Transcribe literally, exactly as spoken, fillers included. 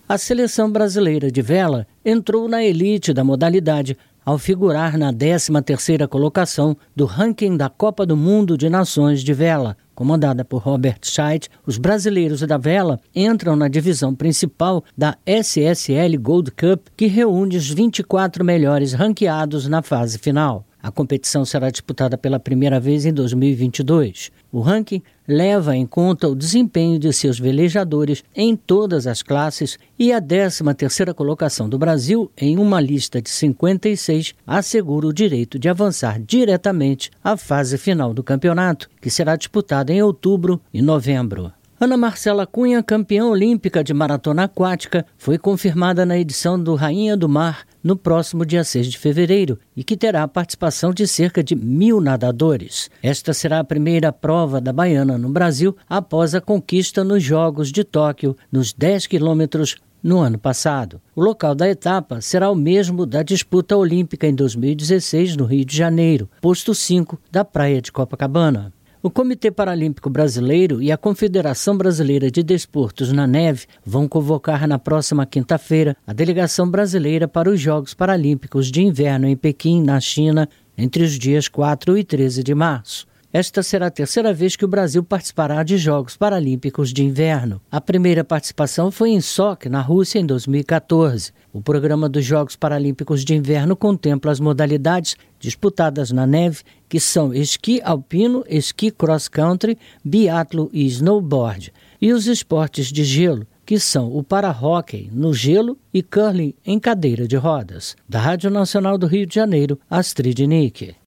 A seleção brasileira de vela entrou na elite da modalidade ao figurar na décima terceira colocação do ranking da Copa do Mundo de Nações de Vela. Comandada por Robert Scheidt, os brasileiros da vela entram na divisão principal da S S L Gold Cup, que reúne os vinte e quatro melhores ranqueados na fase final. A competição será disputada pela primeira vez em dois mil e vinte e dois. O ranking leva em conta o desempenho de seus velejadores em todas as classes e a décima terceira colocação do Brasil em uma lista de cinquenta e seis assegura o direito de avançar diretamente à fase final do campeonato, que será disputada em outubro e novembro. Ana Marcela Cunha, campeã olímpica de maratona aquática, foi confirmada na edição do Rainha do Mar no próximo dia seis de fevereiro e que terá a participação de cerca de mil nadadores. Esta será a primeira prova da baiana no Brasil após a conquista nos Jogos de Tóquio, nos dez quilômetros no ano passado. O local da etapa será o mesmo da disputa olímpica em dois mil e dezesseis no Rio de Janeiro, posto cinco da praia de Copacabana. O Comitê Paralímpico Brasileiro e a Confederação Brasileira de Desportos na Neve vão convocar na próxima quinta-feira a delegação brasileira para os Jogos Paralímpicos de Inverno em Pequim, na China, entre os dias quatro e treze de março. Esta será a terceira vez que o Brasil participará de Jogos Paralímpicos de Inverno. A primeira participação foi em Sochi, na Rússia, em dois mil e quatorze. O programa dos Jogos Paralímpicos de Inverno contempla as modalidades disputadas na neve, que são esqui alpino, esqui cross-country, biatlo e snowboard, e os esportes de gelo, que são o para-hóquei no gelo e curling em cadeira de rodas. Da Rádio Nacional do Rio de Janeiro, Astrid Nick.